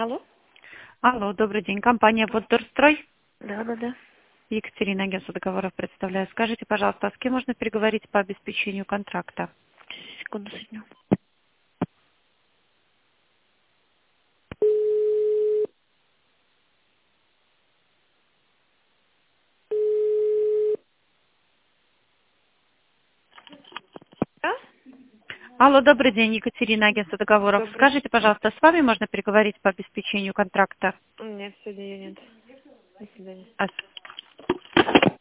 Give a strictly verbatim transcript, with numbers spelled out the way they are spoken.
Алло? Алло, добрый день. Компания «Воддорстрой». Да, да, да. Екатерина, агентство договоров представляю. Скажите, пожалуйста, а с кем можно переговорить по обеспечению контракта? Секунду, соединю. Да? Алло, добрый день, Екатерина, агентство договоров. Добрый. Скажите, пожалуйста, с вами можно переговорить по обеспечению контракта? Нет, сегодня ее нет. До свидания. А